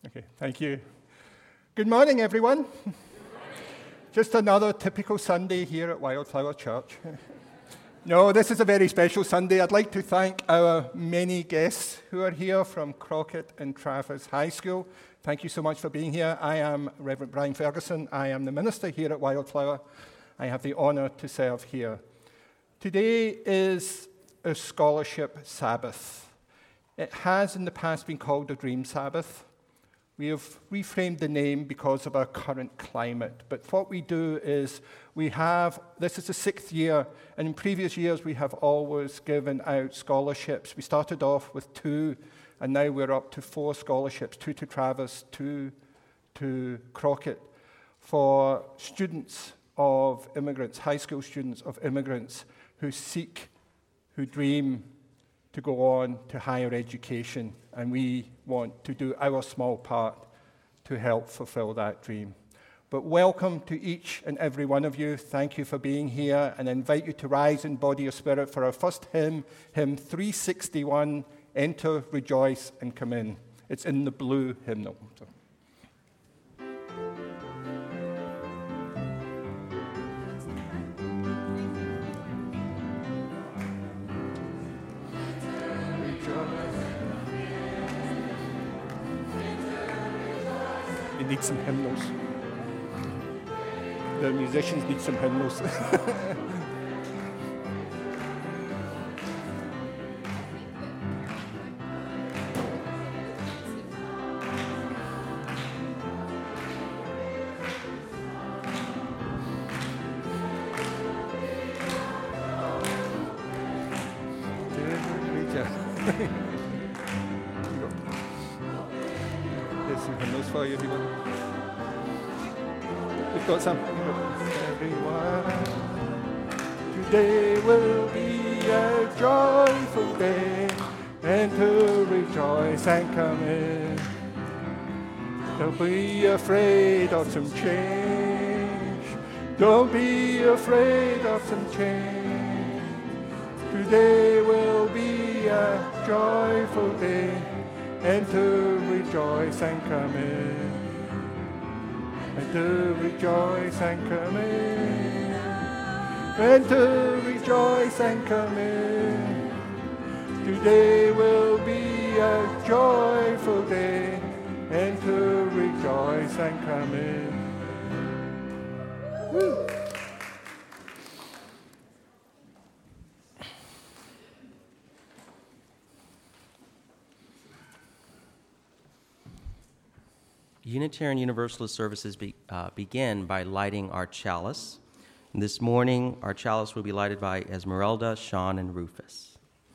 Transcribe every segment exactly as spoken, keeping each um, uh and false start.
Okay, thank you. Good morning, everyone. Good morning. Just another typical Sunday here at Wildflower Church. No, this is a very special Sunday. I'd like to thank our many guests who are here from Crockett and Travers High School. Thank you so much for being here. I am Reverend Brian Ferguson. I am the minister here at Wildflower. I have the honour to serve here. Today is a scholarship Sabbath. It has in the past been called the Dream Sabbath. We have reframed the name because of our current climate. But what we do is we have, this is the sixth year, and in previous years we have always given out scholarships. We started off with two, and now we're up to four scholarships, two to Travers, two to Crockett, for students of immigrants, high school students of immigrants who seek, who dream to go on to higher education, and we want to do our small part to help fulfill that dream. But welcome to each and every one of you. Thank you for being here, and I invite you to rise in body or spirit for our first hymn, hymn three sixty-one, Enter, Rejoice, and Come In. It's in the blue hymnal. So. Need some hymnals. The musicians need some hymnals. There's some hymnals for you if you want. We've got some. Everyone, today will be a joyful day, and to rejoice and come in. Don't be afraid of some change. Don't be afraid of some change. Today will be a joyful day, and to rejoice and come in. And to rejoice and come in. And to rejoice and come in. Today will be a joyful day, and to rejoice and come in. Woo. Unitarian Universalist services be, uh, begin by lighting our chalice. And this morning, our chalice will be lighted by Esmeralda, Sean, and Rufus.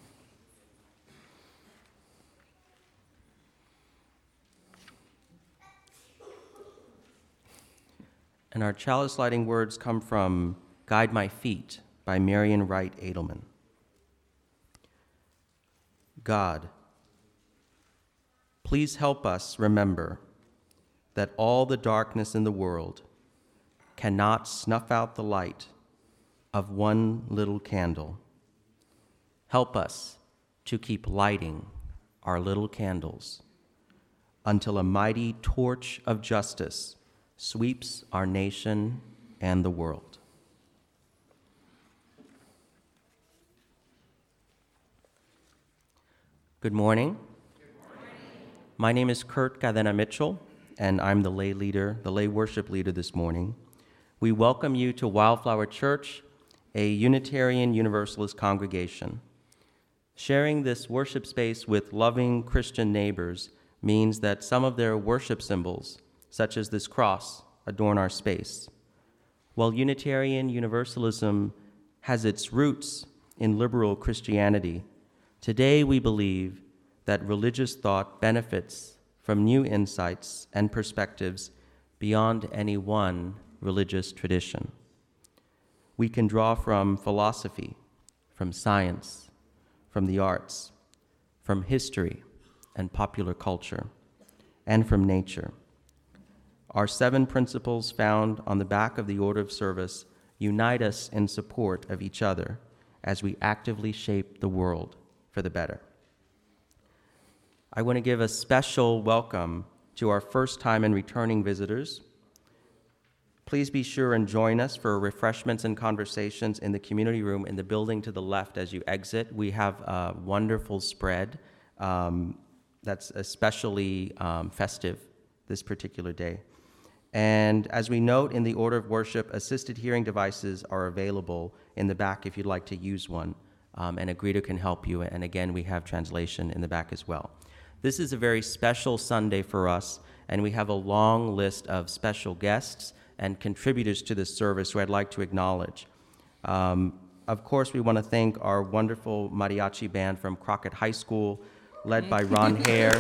And our chalice lighting words come from Guide My Feet by Marian Wright Edelman. God, please help us remember that all the darkness in the world cannot snuff out the light of one little candle. Help us to keep lighting our little candles until a mighty torch of justice sweeps our nation and the world. Good morning. Good morning. My name is Kurt Cadena Mitchell, and I'm the lay leader, the lay worship leader this morning. We welcome you to Wildflower Church, a Unitarian Universalist congregation. Sharing this worship space with loving Christian neighbors means that some of their worship symbols, such as this cross, adorn our space. While Unitarian Universalism has its roots in liberal Christianity, today we believe that religious thought benefits from new insights and perspectives beyond any one religious tradition. We can draw from philosophy, from science, from the arts, from history and popular culture, and from nature. Our seven principles found on the back of the order of service unite us in support of each other as we actively shape the world for the better. I want to give a special welcome To our first-time and returning visitors, please be sure and join us for refreshments and conversations in the community room in the building to the left as you exit. We have a wonderful spread um, that's especially um, festive this particular day. And as we note in the order of worship, assisted hearing devices are available in the back if you'd like to use one, um, and a greeter can help you. And again, we have translation in the back as well. This is a very special Sunday for us, and we have a long list of special guests and contributors to this service who I'd like to acknowledge. Um, of course, we want to thank our wonderful mariachi band from Crockett High School, led by Ron Hare.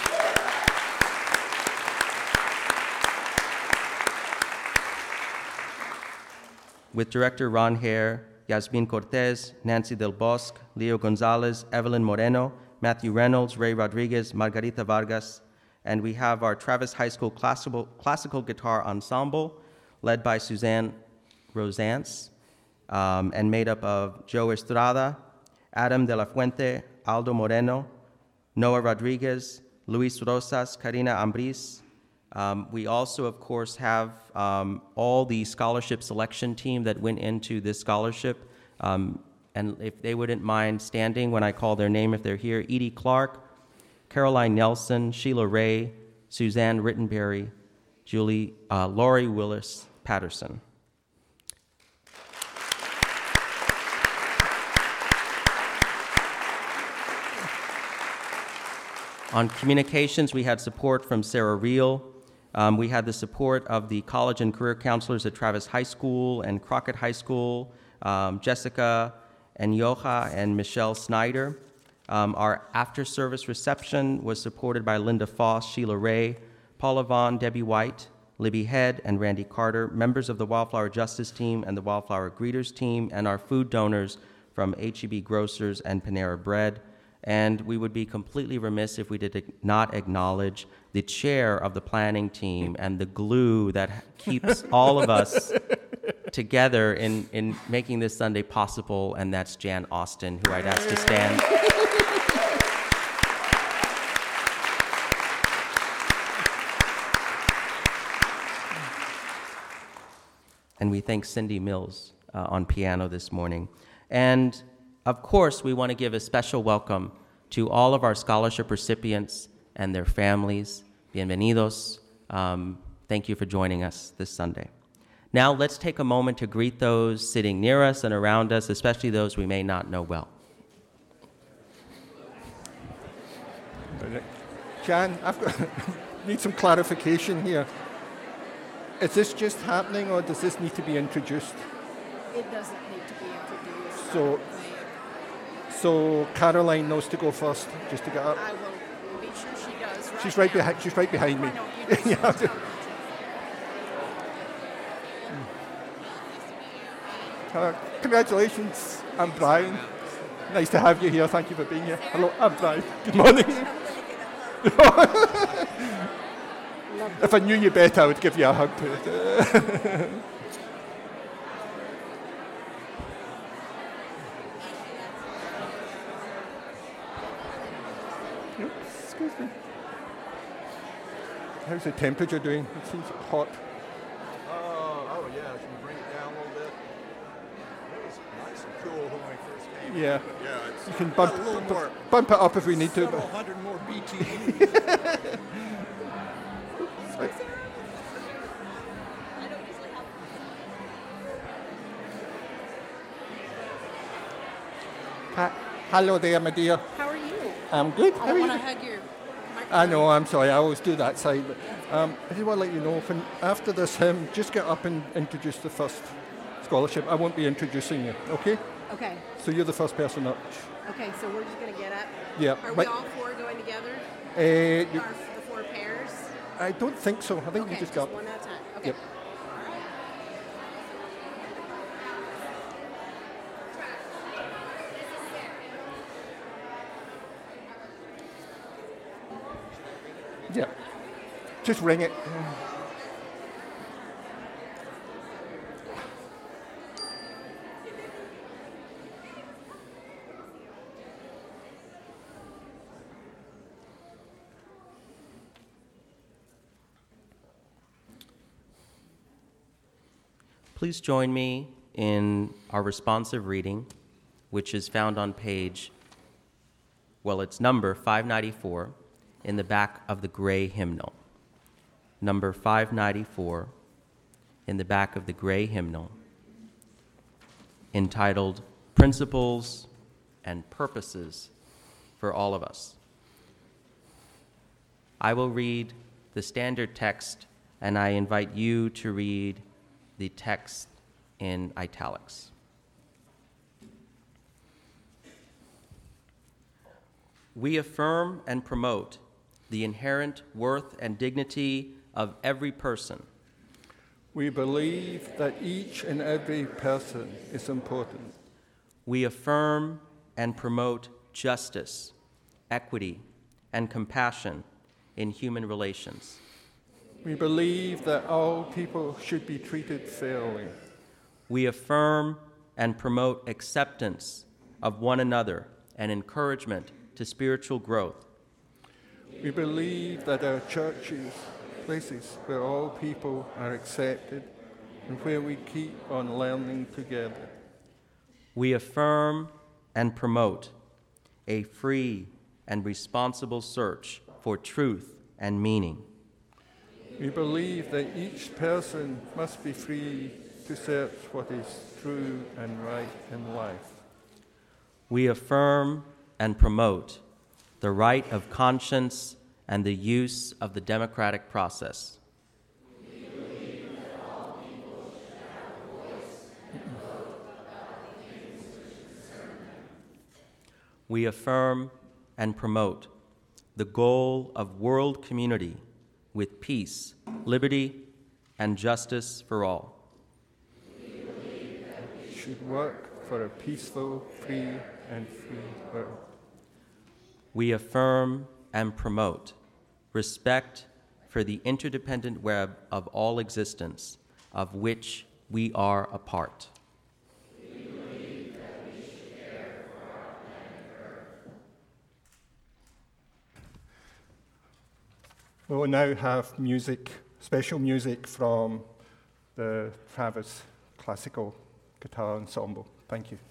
With director Ron Hare, Yasmin Cortez, Nancy Del Bosque, Leo Gonzalez, Evelyn Moreno, Matthew Reynolds, Ray Rodriguez, Margarita Vargas, and we have our Travis High School classical, classical guitar ensemble, led by Suzanne Rosance, um, and made up of Joe Estrada, Adam de la Fuente, Aldo Moreno, Noah Rodriguez, Luis Rosas, Karina Ambris. Um, we also, of course, have um, all the scholarship selection team that went into this scholarship. Um, and if they wouldn't mind standing when I call their name, if they're here, Edie Clark, Caroline Nelson, Sheila Ray, Suzanne Rittenberry, Julie, uh, Lori Willis Patterson. On communications, we had support from Sarah Reel. Um, we had the support of the college and career counselors at Travis High School and Crockett High School, um, Jessica and Yoha and Michelle Snyder. Um, our after-service reception was supported by Linda Foss, Sheila Ray, Paula Vaughn, Debbie White, Libby Head, and Randy Carter, members of the Wildflower Justice Team and the Wildflower Greeters Team, and our food donors from H E B Grocers and Panera Bread. And we would be completely remiss if we did not acknowledge the chair of the planning team and the glue that keeps all of us together in, in making this Sunday possible, and that's Jan Austin, who I'd ask to stand. And we thank Cindy Mills uh, on piano this morning. And of course, we want to give a special welcome to all of our scholarship recipients and their families. Bienvenidos. Um, thank you for joining us this Sunday. Now, let's take a moment to greet those sitting near us and around us, especially those we may not know well. Jan, I've got need some clarification here. Is this just happening, or does this need to be introduced? It doesn't need to be introduced. So, so Caroline knows to go first, just to get up. I will be sure she does. Right She's right now. behind. She's right behind me. I know, you just Yeah. tell her. Uh, congratulations, I'm Brian. Nice to have you here. Thank you for being here. Hello, I'm Brian. Good morning. If I knew you better, I would give you a hug too. Oops, excuse me. How's the temperature doing? It seems hot. Uh, oh yeah, should we bring it down a little bit? It was nice and cool when we first came. Yeah. Yeah, it's You can bump, got a little bump, more, bump it up if we need to. several But hundred more B T U. Ha- Hello there, my dear. How are you? I'm good. I How don't are want you? to hug your microphone. I know, I'm sorry, I always do that side. But, um, I just want to let you know, when, after this hymn, just get up and introduce the first scholarship. I won't be introducing you, okay? Okay. So you're the first person up. Okay, so we're just going to get up. Yeah. Are we but, all four going together? uh, you, Our, the four pairs? I don't think so. I think Okay, you just got. one at a time. Okay. Yep. Yeah. Just ring it. please join me in our responsive reading, which is found on page, well, it's number five ninety-four in the back of the gray hymnal. Number five ninety-four in the back of the gray hymnal, entitled Principles and Purposes for All of Us. I will read the standard text, and I invite you to read the text in italics. We affirm and promote the inherent worth and dignity of every person. We believe that each and every person is important. We affirm and promote justice, equity, and compassion in human relations. We believe that all people should be treated fairly. We affirm and promote acceptance of one another and encouragement to spiritual growth. We believe that our churches, places where all people are accepted and where we keep on learning together. We affirm and promote a free and responsible search for truth and meaning. We believe that each person must be free to search what is true and right in life. We affirm and promote the right of conscience and the use of the democratic process. We believe that all people should have a voice and vote about the things which concern them. We affirm and promote the goal of world community with peace, liberty, and justice for all. We believe that we should work for a peaceful, free, and free world. We affirm and promote respect for the interdependent web of all existence, of which we are a part. We believe that we should care for our planet Earth. We will now have music, special music from the Travis Classical Guitar Ensemble. Thank you.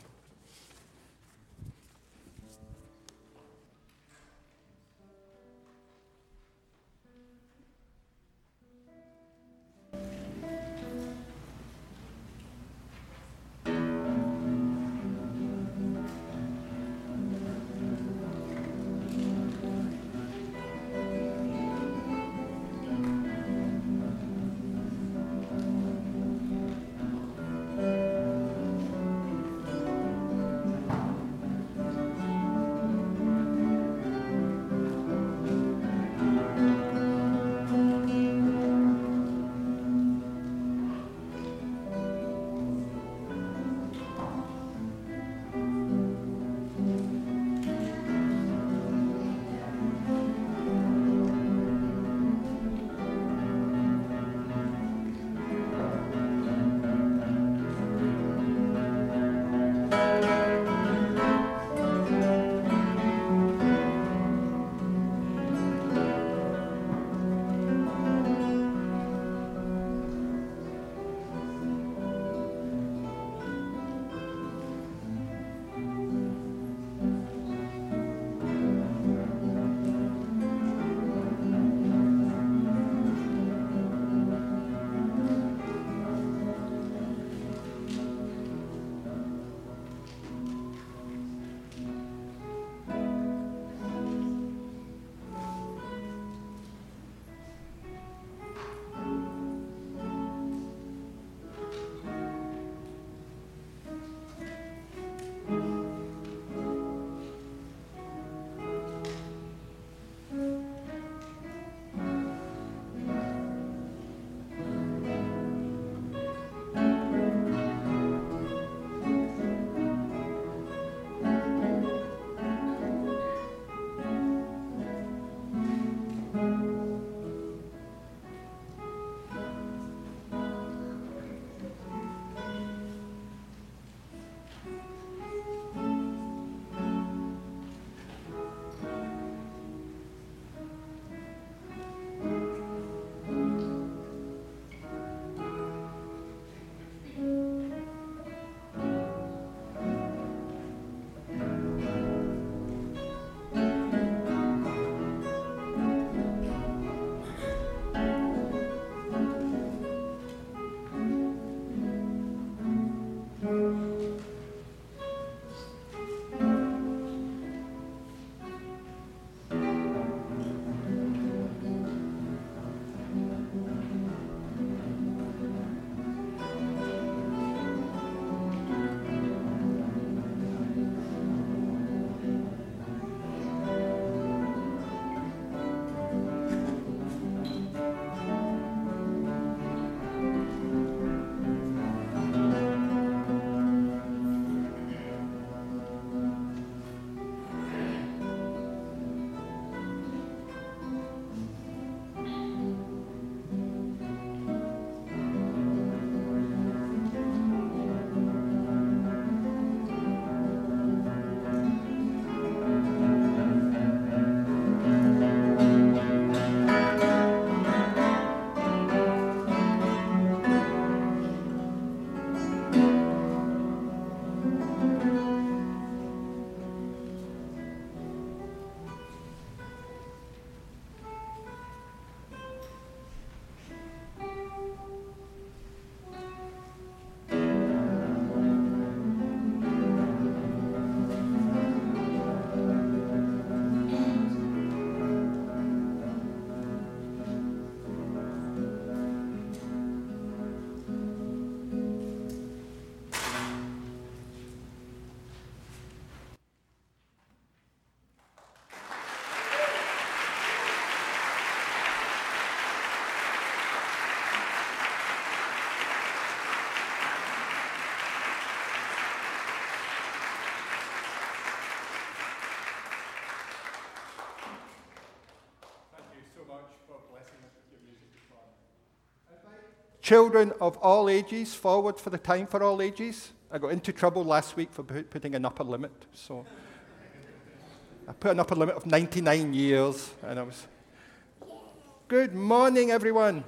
Children of all ages, forward for the time for all ages. I got into trouble last week for pu- putting an upper limit, so I put an upper limit of ninety-nine years, and I was... Good morning, everyone.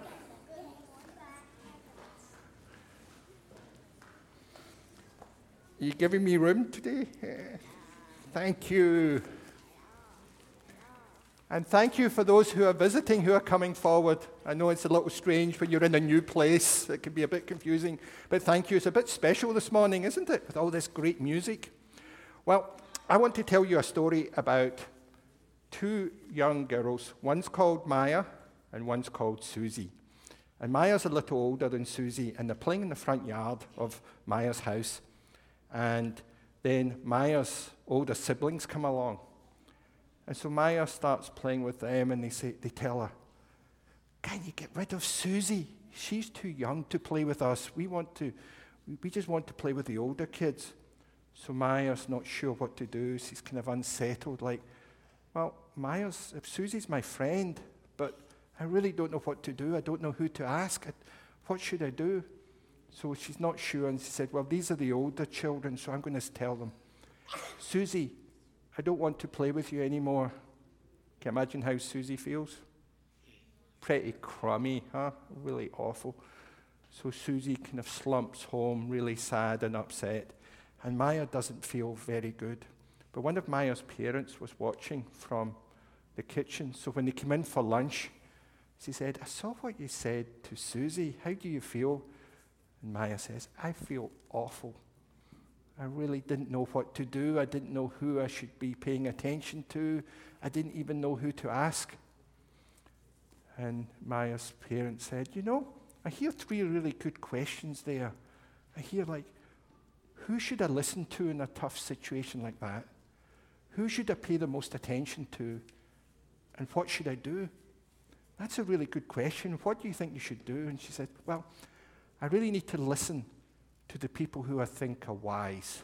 Are you giving me room today? Thank you. And thank you for those who are visiting, who are coming forward. I know it's a little strange when you're in a new place. It can be a bit confusing. But thank you. It's a bit special this morning, isn't it? With all this great music. Well, I want to tell you a story about two young girls. One's called Maya and one's called Susie. And Maya's a little older than Susie, and they're playing in the front yard of Maya's house. And then Maya's older siblings come along. And so Maya starts playing with them, and they say, they tell her, "Can you get rid of Susie? She's too young to play with us. We want to, we just want to play with the older kids." So Maya's not sure what to do. She's kind of unsettled, like, well, Maya's, if Susie's my friend, but I really don't know what to do. I don't know who to ask. What should I do? So she's not sure, and she said, well, these are the older children, so I'm going to tell them, Susie, I don't want to play with you anymore. Can you imagine how Susie feels? Pretty crummy, huh? Really awful. So Susie kind of slumps home, really sad and upset. And Maya doesn't feel very good. But one of Maya's parents was watching from the kitchen. So when they came in for lunch, she said, I saw what you said to Susie. How do you feel? And Maya says, I feel awful. I really didn't know what to do. I didn't know who I should be paying attention to. I didn't even know who to ask. And Maya's parents said, you know, I hear three really good questions there. I hear, like, who should I listen to in a tough situation like that? Who should I pay the most attention to? And what should I do? That's a really good question. What do you think you should do? And she said, well, I really need to listen to the people who I think are wise.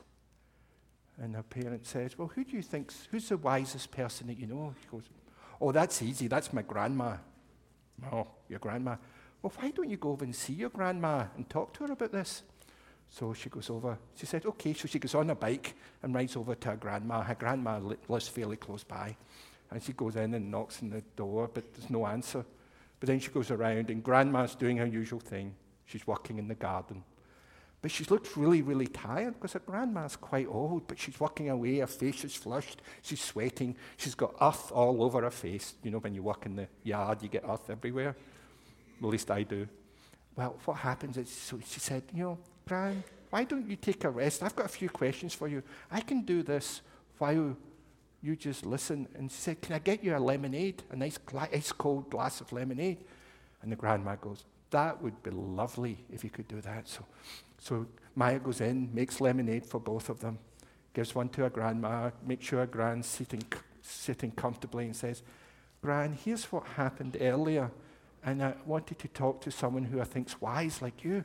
And her parent says, well, who do you think's, who's the wisest person that you know? She goes, oh, that's easy. That's my grandma. Oh, your grandma. Well, why don't you go over and see your grandma and talk to her about this? So she goes over. She said, okay. So she goes on a bike and rides over to her grandma. Her grandma li- lives fairly close by. And she goes in and knocks on the door, but there's no answer. But then she goes around, and grandma's doing her usual thing. She's working in the garden. But she looks really, really tired because her grandma's quite old, but she's working away. Her face is flushed. She's sweating. She's got earth all over her face. You know, when you work in the yard, you get earth everywhere. At least I do. Well, what happens is, so she said, you know, Gran, why don't you take a rest? I've got a few questions for you. I can do this while you just listen. And she said, can I get you a lemonade, a nice gla- ice cold glass of lemonade? And the grandma goes, that would be lovely if you could do that. So, so Maya goes in, makes lemonade for both of them, gives one to her grandma, makes sure her Gran's sitting, sitting comfortably, and says, Gran, here's what happened earlier, and I wanted to talk to someone who I think's wise like you.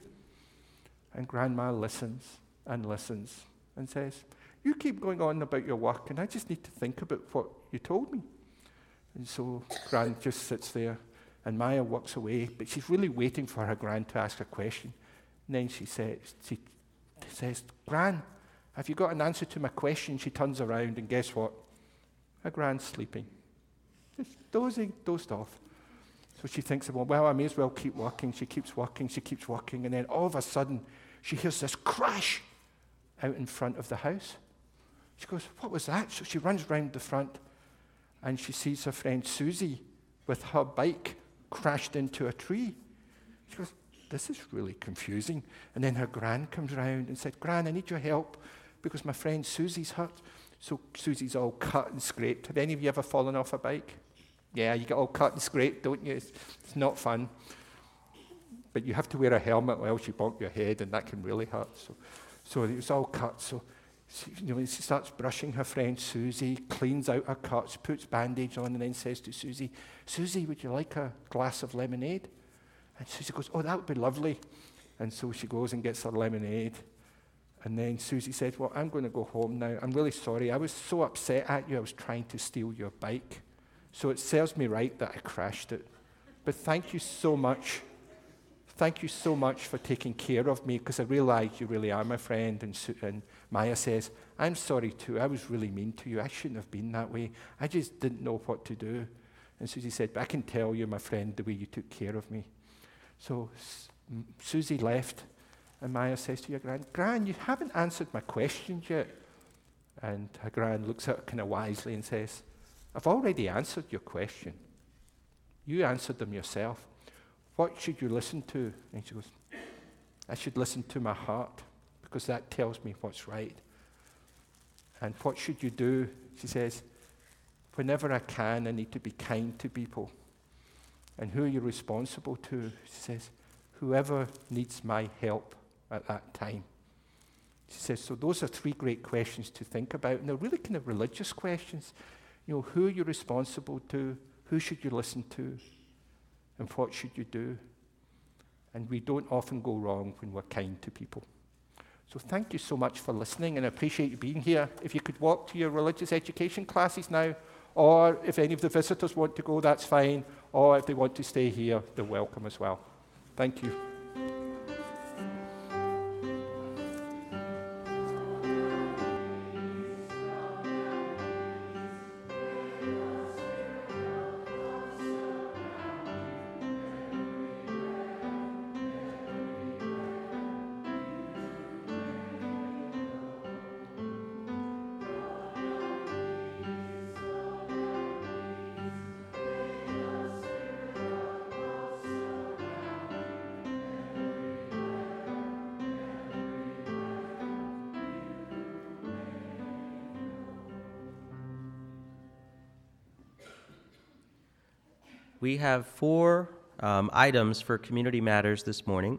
And Grandma listens and listens and says, you keep going on about your work, and I just need to think about what you told me. And so Gran just sits there. And Maya walks away, but she's really waiting for her Gran to ask a question. And then she says, she says, Gran, have you got an answer to my question? She turns around, and guess what? Her Gran's sleeping. Just dozing, dozed off. So she thinks, well, well, I may as well keep working. She keeps working, she keeps working, and then all of a sudden, she hears this crash out in front of the house. She goes, what was that? So she runs round the front, and she sees her friend Susie with her bike crashed into a tree. She goes, this is really confusing. And then her Gran comes round and said, Gran, I need your help because my friend Susie's hurt. So Susie's all cut and scraped. Have any of you ever fallen off a bike? Yeah, you get all cut and scraped, don't you? It's, it's not fun. But you have to wear a helmet or else you bonk your head, and that can really hurt. So, so it was all cut. So she, you know, she starts brushing her friend Susie, cleans out her cuts, puts bandage on, and then says to Susie, Susie, would you like a glass of lemonade? And Susie goes, oh, that would be lovely. And so she goes and gets her lemonade. And then Susie said, well, I'm going to go home now. I'm really sorry. I was so upset at you. I was trying to steal your bike. So it serves me right that I crashed it. But thank you so much. thank you so much for taking care of me, because I realize you really are my friend. And, Su- and Maya says, I'm sorry too. I was really mean to you. I shouldn't have been that way. I just didn't know what to do. And Susie said, but I can tell you, my friend, the way you took care of me. So S- Susie left, and Maya says to your Gran, Gran, you haven't answered my questions yet. And her Gran looks at her kind of wisely and says, I've already answered your question. You answered them yourself. What should you listen to? And she goes, I should listen to my heart, because that tells me what's right. And what should you do? She says, whenever I can, I need to be kind to people. And who are you responsible to? She says, whoever needs my help at that time. She says, so those are three great questions to think about. And they're really kind of religious questions. You know, who are you responsible to? Who should you listen to? And what should you do? And we don't often go wrong when we're kind to people. So thank you so much for listening, and I appreciate you being here. If you could walk to your religious education classes now, or if any of the visitors want to go, that's fine. Or if they want to stay here, they're welcome as well. Thank you. We have four um, items for Community Matters this morning.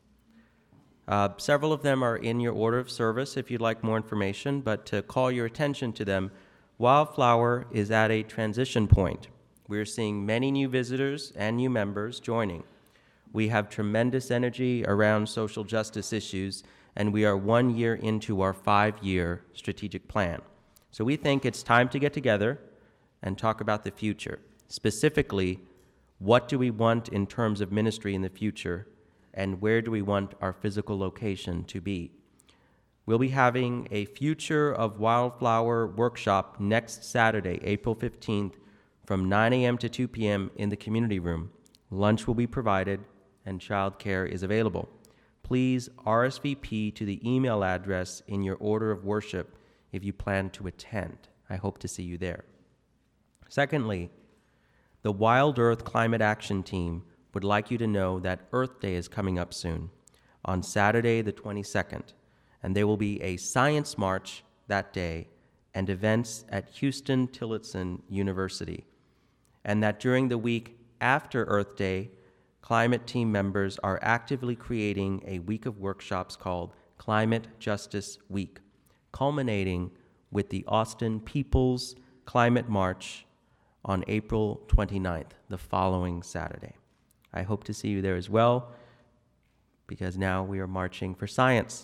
Uh, several of them are in your order of service if you'd like more information, but to call your attention to them, Wildflower is at a transition point. We're seeing many new visitors and new members joining. We have tremendous energy around social justice issues, and we are one year into our five-year strategic plan. So we think it's time to get together and talk about the future. Specifically, what do we want in terms of ministry in the future, and where do we want our physical location to be? We'll be having a Future of Wildflower workshop next Saturday, April fifteenth, from nine a.m. to two p.m. in the community room. Lunch will be provided, and childcare is available. Please R S V P to the email address in your order of worship if you plan to attend. I hope to see you there. Secondly, the Wild Earth Climate Action Team would like you to know that Earth Day is coming up soon, on Saturday the twenty-second, and there will be a science march that day and events at Houston Tillotson University, and that during the week after Earth Day, climate team members are actively creating a week of workshops called Climate Justice Week, culminating with the Austin People's Climate March on April twenty-ninth, the following Saturday. I hope to see you there as well, because now we are marching for science.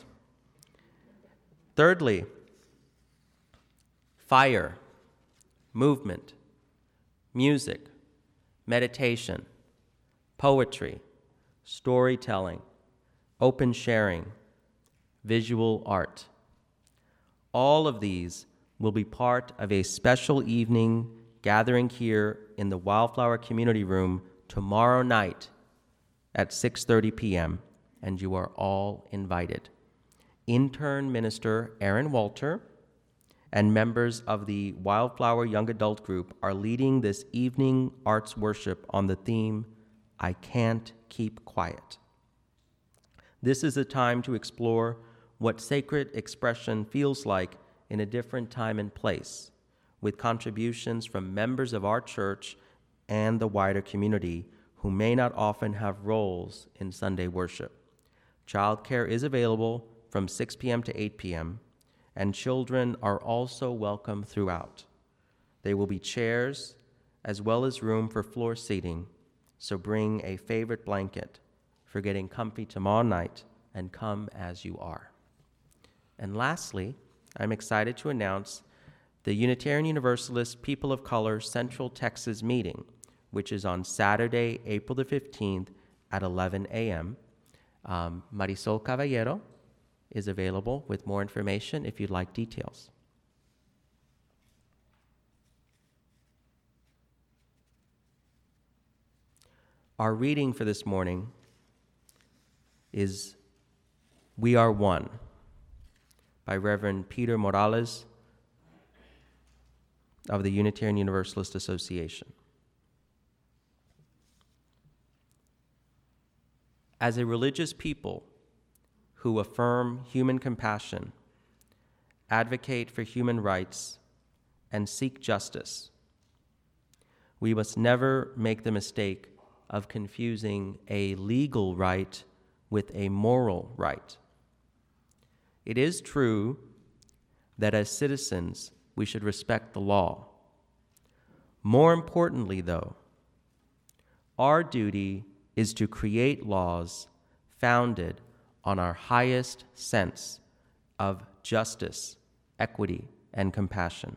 Thirdly, fire, movement, music, meditation, poetry, storytelling, open sharing, visual art. All of these will be part of a special evening gathering here in the Wildflower Community Room tomorrow night at six thirty p.m., and you are all invited. Intern Minister Aaron Walter and members of the Wildflower Young Adult Group are leading this evening arts worship on the theme, I Can't Keep Quiet. This is a time to explore what sacred expression feels like in a different time and place, with contributions from members of our church and the wider community who may not often have roles in Sunday worship. Childcare is available from six p.m. to eight p.m., and children are also welcome throughout. There will be chairs as well as room for floor seating, so bring a favorite blanket for getting comfy tomorrow night and come as you are. And lastly, I'm excited to announce the Unitarian Universalist People of Color Central Texas meeting, which is on Saturday, April the fifteenth at eleven a.m., Um, Marisol Caballero is available with more information if you'd like details. Our reading for this morning is We Are One by Reverend Peter Morales of the Unitarian Universalist Association. As a religious people who affirm human compassion, advocate for human rights, and seek justice, we must never make the mistake of confusing a legal right with a moral right. It is true that as citizens, we should respect the law. More importantly, though, our duty is to create laws founded on our highest sense of justice, equity, and compassion.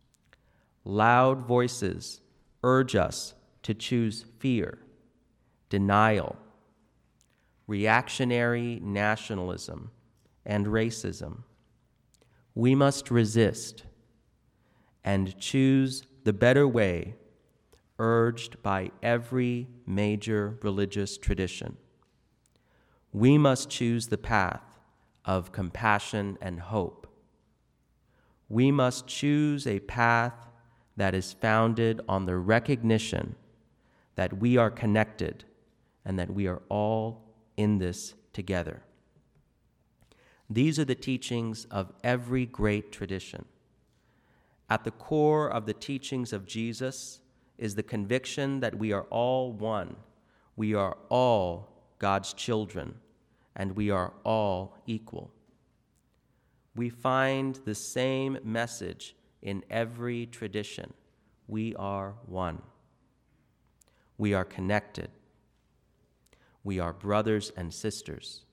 Loud voices urge us to choose fear, denial, reactionary nationalism, and racism. We must resist and choose the better way urged by every major religious tradition. We must choose the path of compassion and hope. We must choose a path that is founded on the recognition that we are connected and that we are all in this together. These are the teachings of every great tradition. At the core of the teachings of Jesus is the conviction that we are all one. We are all God's children, and we are all equal. We find the same message in every tradition. We are one. We are connected. We are brothers and sisters.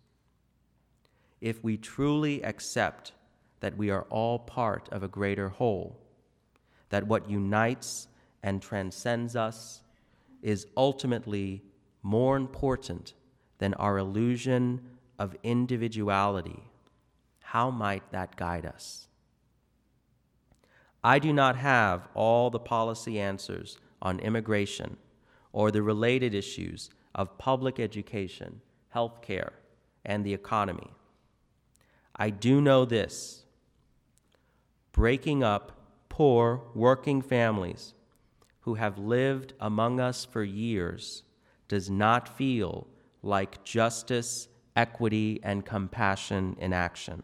If we truly accept that we are all part of a greater whole, that what unites and transcends us is ultimately more important than our illusion of individuality, how might that guide us? I do not have all the policy answers on immigration or the related issues of public education, health care, and the economy. I do know this: breaking up poor working families who have lived among us for years does not feel like justice, equity, and compassion in action.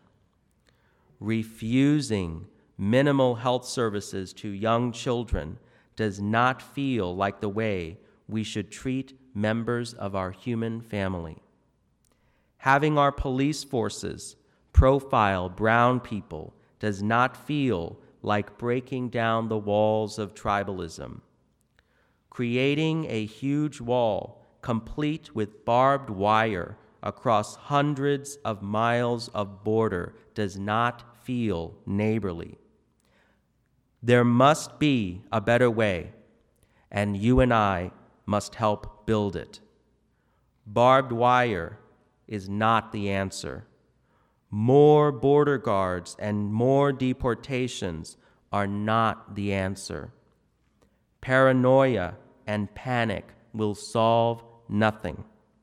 Refusing minimal health services to young children does not feel like the way we should treat members of our human family. Having our police forces profile brown people does not feel like breaking down the walls of tribalism. Creating a huge wall, complete with barbed wire across hundreds of miles of border, does not feel neighborly. There must be a better way, and you and I must help build it. Barbed wire is not the answer. More border guards and more deportations are not the answer. Paranoia and panic will solve nothing.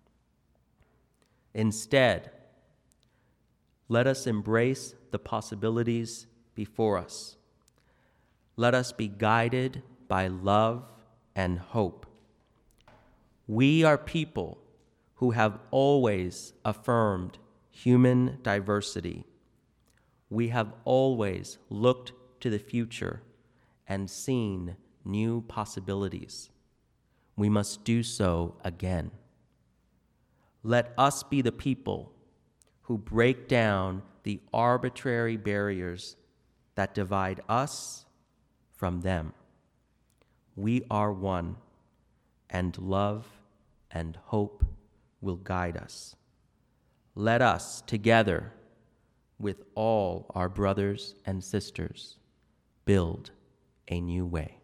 Instead, let us embrace the possibilities before us. Let us be guided by love and hope. We are people who have always affirmed human diversity. We have always looked to the future and seen new possibilities. We must do so again. Let us be the people who break down the arbitrary barriers that divide us from them. We are one, and love and hope will guide us. Let us, together with all our brothers and sisters, build a new way.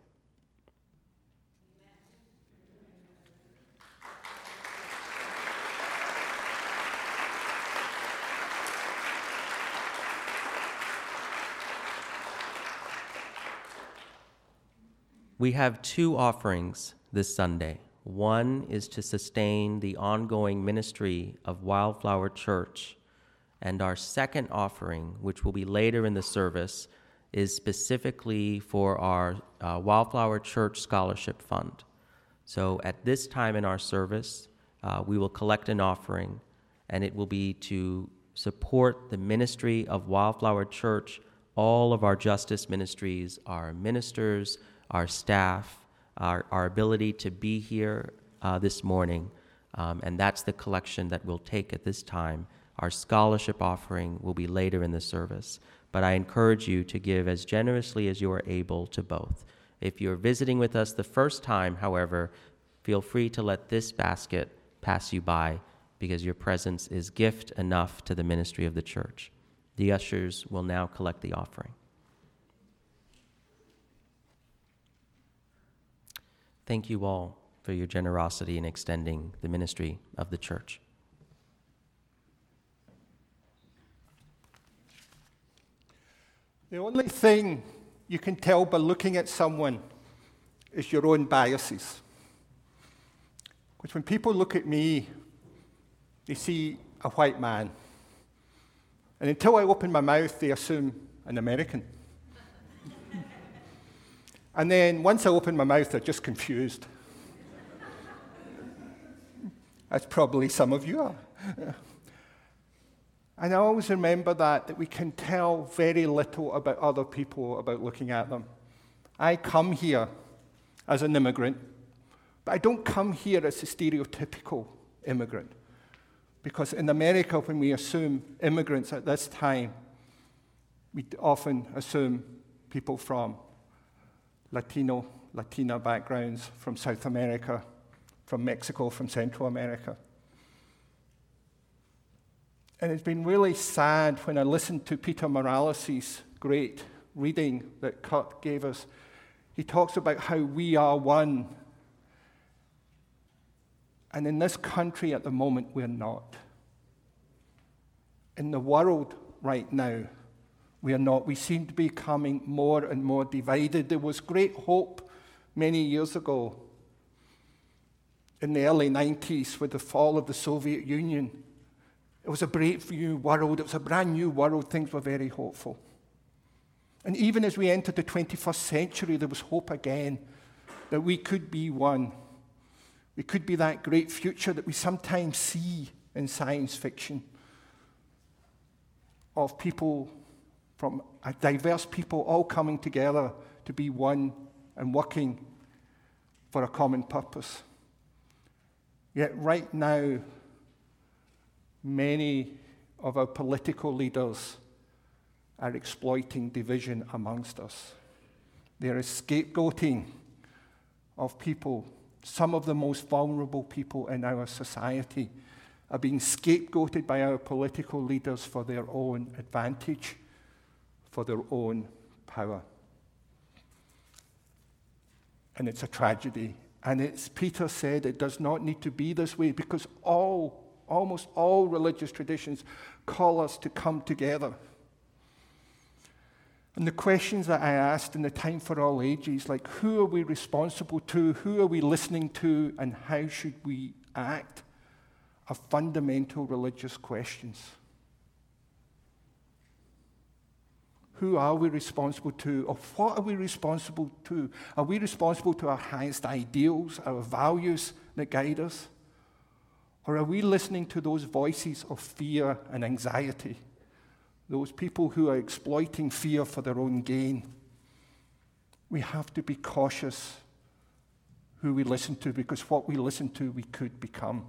We have two offerings this Sunday. One is to sustain the ongoing ministry of Wildflower Church, and our second offering, which will be later in the service, is specifically for our uh, Wildflower Church Scholarship Fund. So at this time in our service, uh, we will collect an offering, and it will be to support the ministry of Wildflower Church, all of our justice ministries, our ministers, our staff, our, our ability to be here uh, this morning, um, and that's the collection that we'll take at this time. Our scholarship offering will be later in the service, but I encourage you to give as generously as you are able to both. If you're visiting with us the first time, however, feel free to let this basket pass you by because your presence is gift enough to the ministry of the church. The ushers will now collect the offering. Thank you all for your generosity in extending the ministry of the church. The only thing you can tell by looking at someone is your own biases. Because when people look at me, they see a white man. And until I open my mouth, they assume an American. And then once I open my mouth, they're just confused. As probably some of you are. And I always remember that, that we can tell very little about other people about looking at them. I come here as an immigrant, but I don't come here as a stereotypical immigrant. Because in America, when we assume immigrants at this time, we often assume people from Latino, Latina backgrounds, from South America, from Mexico, from Central America. And it's been really sad when I listened to Peter Morales' great reading that Kurt gave us. He talks about how we are one. And in this country at the moment, we're not. In the world right now, we are not. We seem to be becoming more and more divided. There was great hope many years ago in the early nineties with the fall of the Soviet Union. It was a brave new world. It was a brand new world. Things were very hopeful. And even as we entered the twenty-first century, there was hope again that we could be one. We could be that great future that we sometimes see in science fiction of people from a diverse people all coming together to be one and working for a common purpose. Yet right now, many of our political leaders are exploiting division amongst us. There is scapegoating of people. Some of the most vulnerable people in our society are being scapegoated by our political leaders for their own advantage, for their own power. And it's a tragedy. And it's, Peter said, it does not need to be this way because all, almost all religious traditions call us to come together. And the questions that I asked in the Time for All Ages, like who are we responsible to, who are we listening to, and how should we act, are fundamental religious questions. Who are we responsible to, or what are we responsible to? Are we responsible to our highest ideals, our values that guide us? Or are we listening to those voices of fear and anxiety? Those people who are exploiting fear for their own gain. We have to be cautious who we listen to, because what we listen to, we could become.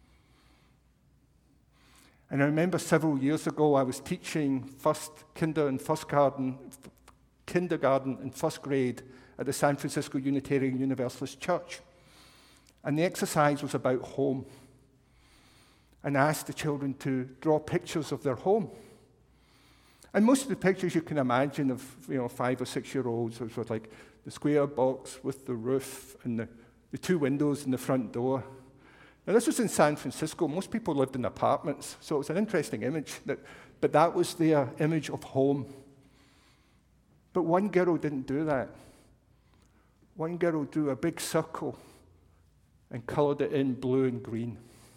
And I remember several years ago, I was teaching first kinder and first garden, kindergarten and first grade at the San Francisco Unitarian Universalist Church. And the exercise was about home. And I asked the children to draw pictures of their home. And most of the pictures you can imagine of, you know, five or six-year-olds was with like the square box with the roof and the, the two windows and the front door. Now, this was in San Francisco. Most people lived in apartments, so it was an interesting image. That, but that was their image of home. But one girl didn't do that. one girl drew a big circle and coloured it in blue and green.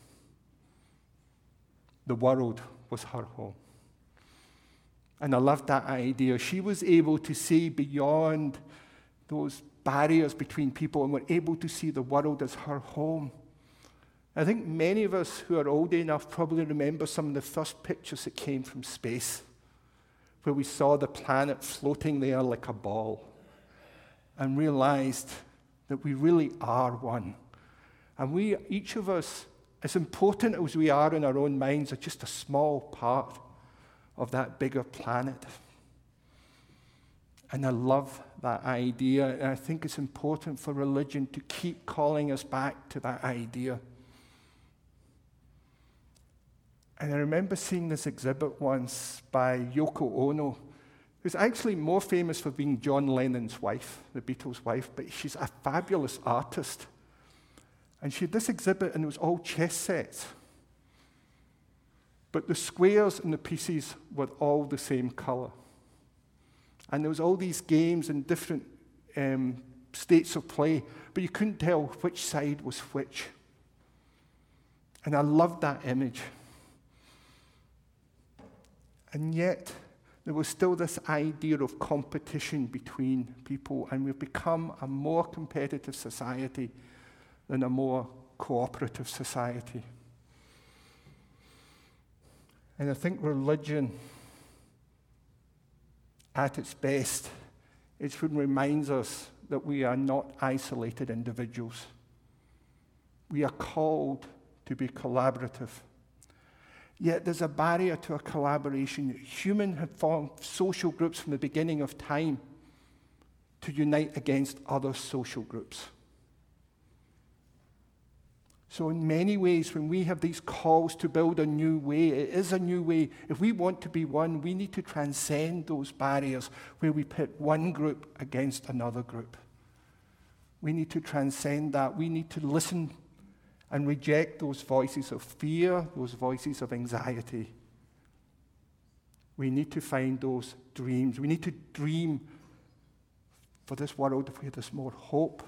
The world was her home. And I loved that idea. She was able to see beyond those barriers between people and were able to see the world as her home. I think many of us who are old enough probably remember some of the first pictures that came from space, where we saw the planet floating there like a ball and realized that we really are one. And we, each of us, as important as we are in our own minds, are just a small part of that bigger planet. And I love that idea, and I think it's important for religion to keep calling us back to that idea. And I remember seeing this exhibit once by Yoko Ono, who's actually more famous for being John Lennon's wife, the Beatles' wife, but she's a fabulous artist. And she had this exhibit, and it was all chess sets. But the squares and the pieces were all the same color. And there was all these games in different um, states of play, but you couldn't tell which side was which. And I loved that image. And yet, there was still this idea of competition between people, and we've become a more competitive society than a more cooperative society. And I think religion, at its best, it reminds us that we are not isolated individuals. We are called to be collaborative. Yet there's a barrier to our collaboration. Humans have formed social groups from the beginning of time to unite against other social groups. So in many ways, when we have these calls to build a new way, it is a new way. If we want to be one, we need to transcend those barriers where we pit one group against another group. We need to transcend that. We need to listen and reject those voices of fear, those voices of anxiety. We need to find those dreams. We need to dream for this world where there's more hope,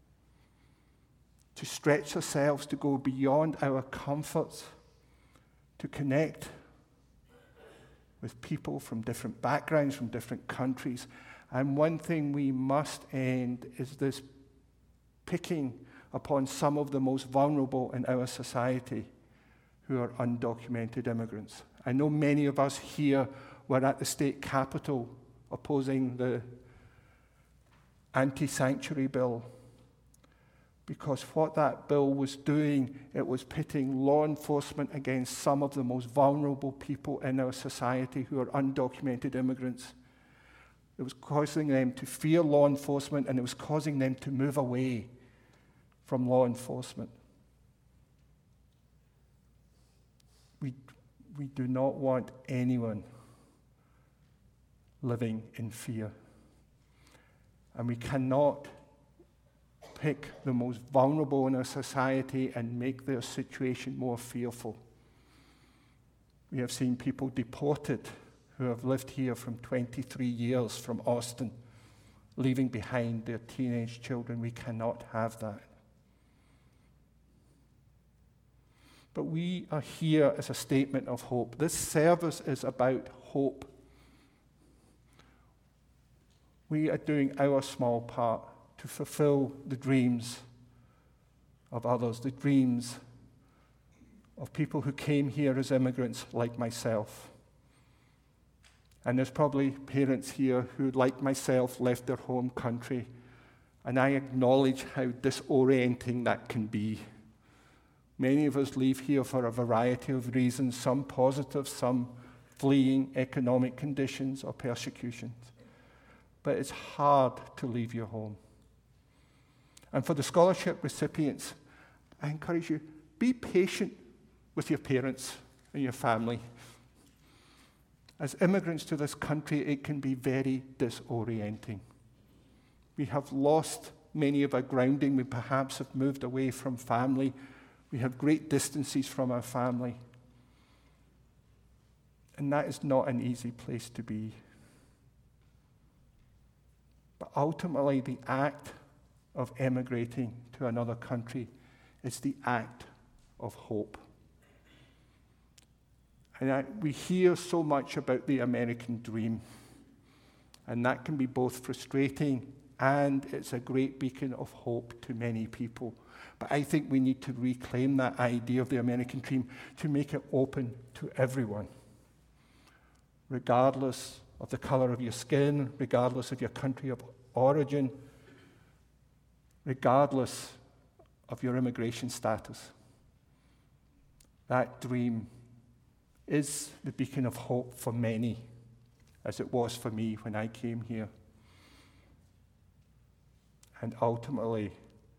to stretch ourselves, to go beyond our comforts, to connect with people from different backgrounds, from different countries. And one thing we must end is this picking upon some of the most vulnerable in our society who are undocumented immigrants. I know many of us here were at the state capitol opposing the anti-sanctuary bill, because what that bill was doing, it was pitting law enforcement against some of the most vulnerable people in our society who are undocumented immigrants. It was causing them to fear law enforcement, and it was causing them to move away from law enforcement. We, we do not want anyone living in fear. And we cannot pick the most vulnerable in our society and make their situation more fearful. We have seen people deported who have lived here from twenty-three years from Austin, leaving behind their teenage children. We cannot have that. But we are here as a statement of hope. This service is about hope. We are doing our small part to fulfill the dreams of others, the dreams of people who came here as immigrants like myself. And there's probably parents here who, like myself, left their home country, and I acknowledge how disorienting that can be. Many of us leave here for a variety of reasons, some positive, some fleeing economic conditions or persecutions. But it's hard to leave your home. And for the scholarship recipients, I encourage you, be patient with your parents and your family. As immigrants to this country, it can be very disorienting. We have lost many of our grounding. We perhaps have moved away from family. We have great distances from our family. And that is not an easy place to be. But ultimately, the act of emigrating to another country is the act of hope. And I, we hear so much about the American dream, and that can be both frustrating and it's a great beacon of hope to many people. But I think we need to reclaim that idea of the American dream to make it open to everyone, regardless of the color of your skin, regardless of your country of origin, regardless of your immigration status. That dream is the beacon of hope for many, as it was for me when I came here. And ultimately,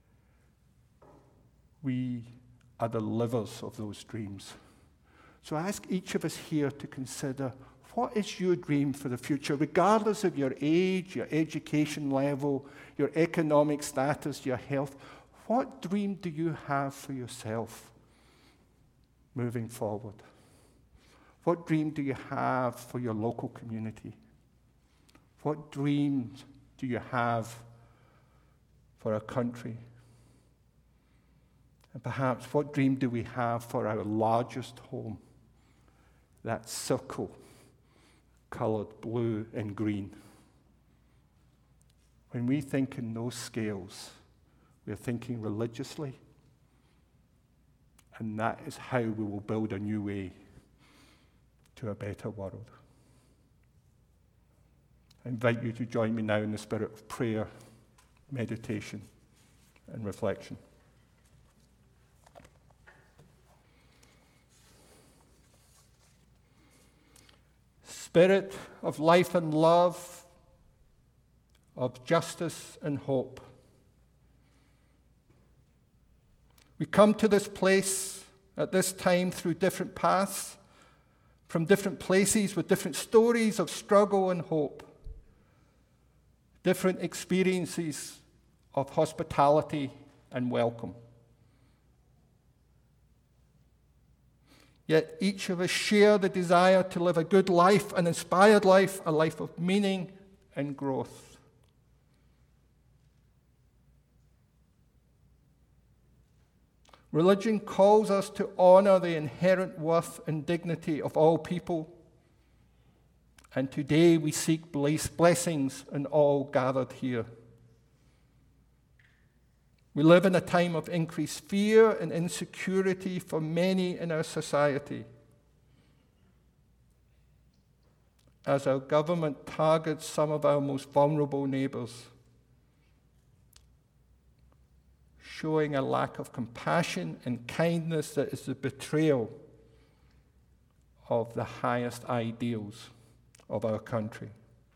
we are the livers of those dreams. So I ask each of us here to consider, what is your dream for the future, regardless of your age, your education level, your economic status, your health? What dream do you have for yourself moving forward? What dream do you have for your local community? What dreams do you have for our country? And perhaps, what dream do we have for our largest home? That circle, colored blue and green. When we think in those scales, we're thinking religiously, and that is how we will build a new way to a better world. I invite you to join me now in the spirit of prayer, meditation, and reflection. Spirit of life and love, of justice and hope. We come to this place at this time through different paths, from different places with different stories of struggle and hope, different experiences of hospitality and welcome. Yet each of us share the desire to live a good life, an inspired life, a life of meaning and growth. Religion calls us to honor the inherent worth and dignity of all people, and today we seek blessings in all gathered here. We live in a time of increased fear and insecurity for many in our society, as our government targets some of our most vulnerable neighbors, showing a lack of compassion and kindness that is the betrayal of the highest ideals of our country.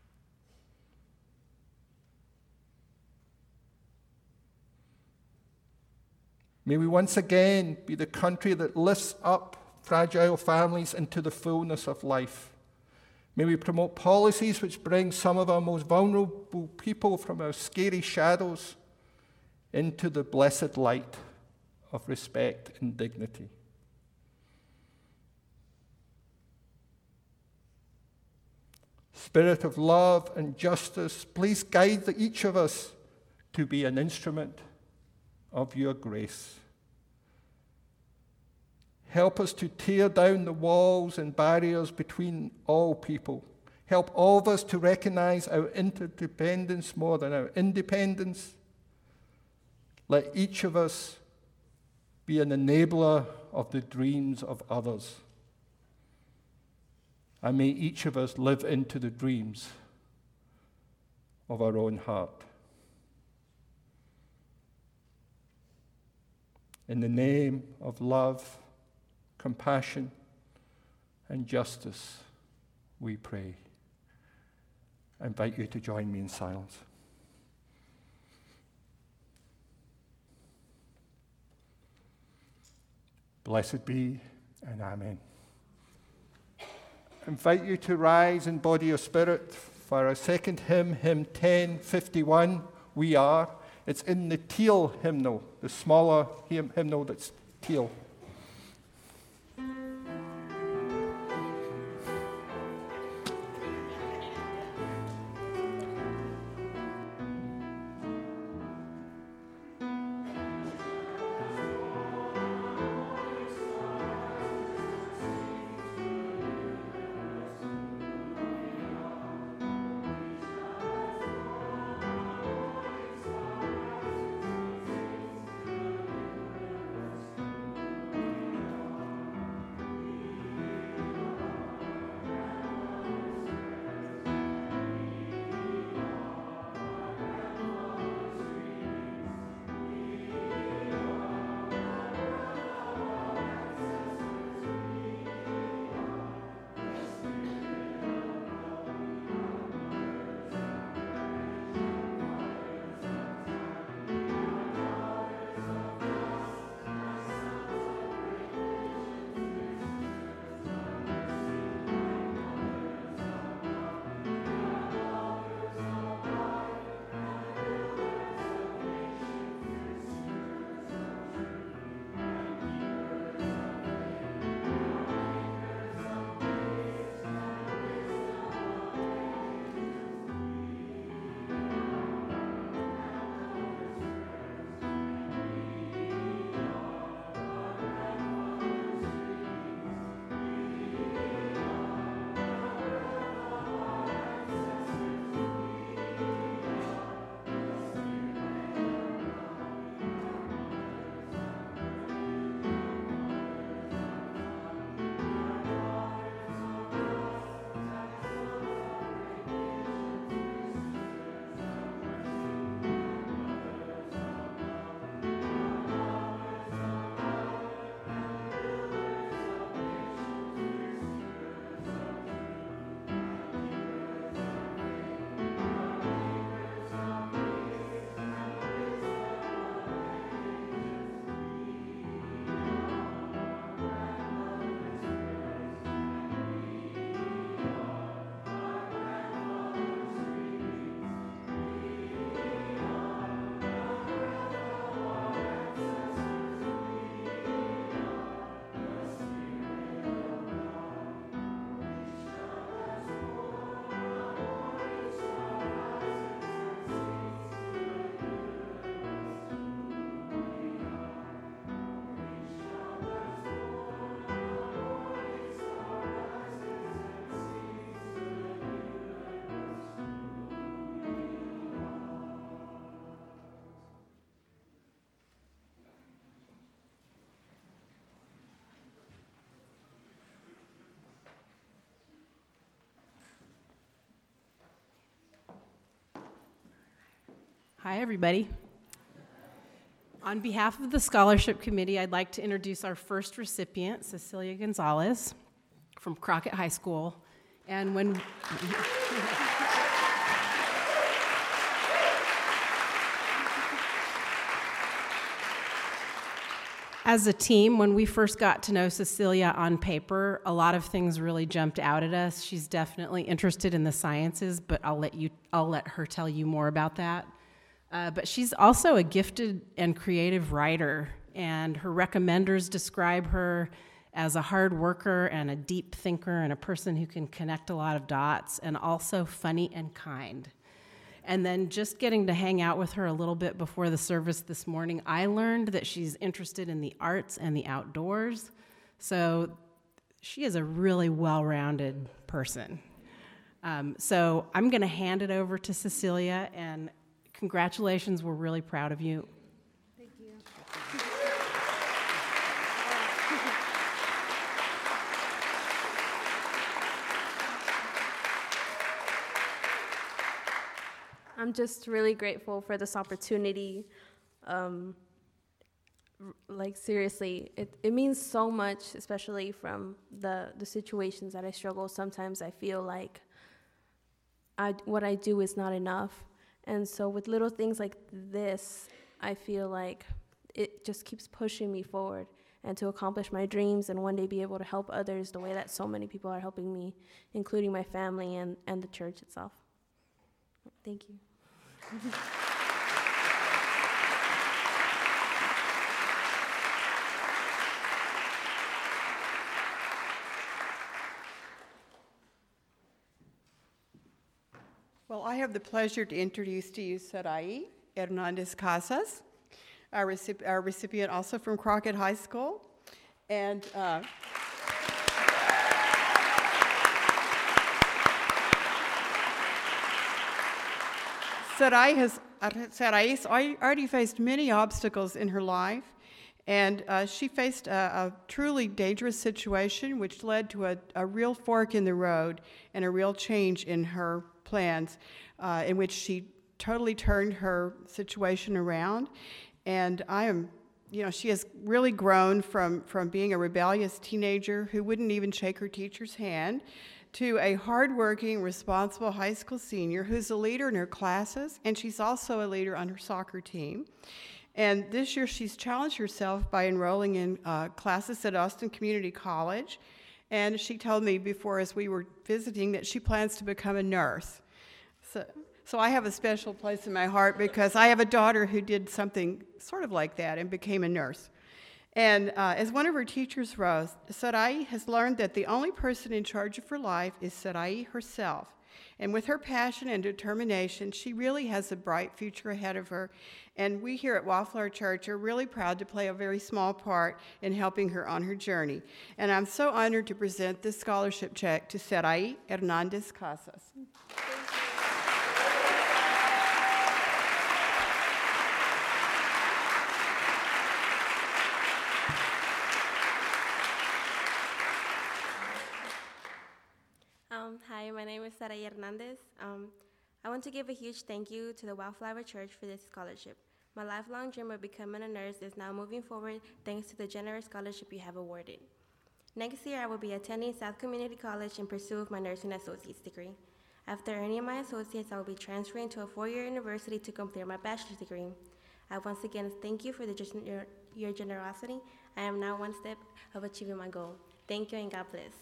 May we once again be the country that lifts up fragile families into the fullness of life. May we promote policies which bring some of our most vulnerable people from our scary shadows into the blessed light of respect and dignity. Spirit of love and justice, please guide each of us to be an instrument of your grace. Help us to tear down the walls and barriers between all people. Help all of us to recognize our interdependence more than our independence. Let each of us be an enabler of the dreams of others. And may each of us live into the dreams of our own heart. In the name of love, compassion, and justice, we pray. I invite you to join me in silence. Blessed be, and amen. I invite you to rise in body or spirit for our second hymn, hymn ten fifty-one, We Are. It's in the teal hymnal, the smaller hymn, hymnal that's teal. Hi, everybody. On behalf of the Scholarship Committee, I'd like to introduce our first recipient, Cecilia Gonzalez from Crockett High School. And when... As a team, when we first got to know Cecilia on paper, a lot of things really jumped out at us. She's definitely interested in the sciences, but I'll let you, I'll let her tell you more about that. Uh, but she's also a gifted and creative writer, and her recommenders describe her as a hard worker and a deep thinker and a person who can connect a lot of dots, and also funny and kind. And then just getting to hang out with her a little bit before the service this morning, I learned that she's interested in the arts and the outdoors. So she is a really well-rounded person. Um, so I'm going to hand it over to Cecilia, and congratulations. We're really proud of you. Thank you. I'm just really grateful for this opportunity. Um, r- like seriously, it, it means so much, especially from the, the situations that I struggle. Sometimes I feel like I, what I do is not enough. And so with little things like this, I feel like it just keeps pushing me forward and to accomplish my dreams and one day be able to help others the way that so many people are helping me, including my family and, and the church itself. Thank you. Well, I have the pleasure to introduce to you Sarai Hernandez Casas, our, recip- our recipient also from Crockett High School. And uh, Sarai has Sarai already faced many obstacles in her life, and uh, she faced a, a truly dangerous situation which led to a, a real fork in the road and a real change in her plans, uh, in which she totally turned her situation around. And I am, you know, she has really grown from, from being a rebellious teenager who wouldn't even shake her teacher's hand to a hardworking, responsible high school senior who's a leader in her classes, and she's also a leader on her soccer team. And this year she's challenged herself by enrolling in uh, classes at Austin Community College. And she told me before, as we were visiting, that she plans to become a nurse. So, so I have a special place in my heart because I have a daughter who did something sort of like that and became a nurse. And uh, as one of her teachers wrote, Sarai has learned that the only person in charge of her life is Sarai herself. And with her passion and determination, she really has a bright future ahead of her. And we here at Wildflower Church are really proud to play a very small part in helping her on her journey. And I'm so honored to present this scholarship check to Sarai Hernandez Casas. Um, hi, my name is Sarai Hernandez. Um, I want to give a huge thank you to the Wildflower Church for this scholarship. My lifelong dream of becoming a nurse is now moving forward thanks to the generous scholarship you have awarded. Next year, I will be attending South Community College in pursuit of my nursing associate's degree. After earning my associate's, I will be transferring to a four-year university to complete my bachelor's degree. I once again thank you for the, your, your generosity. I am now one step of achieving my goal. Thank you and God bless.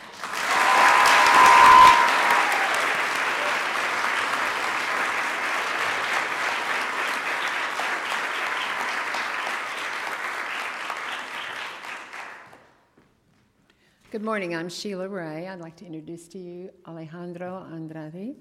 Good morning, I'm Sheila Ray. I'd like to introduce to you Alejandro Andrade.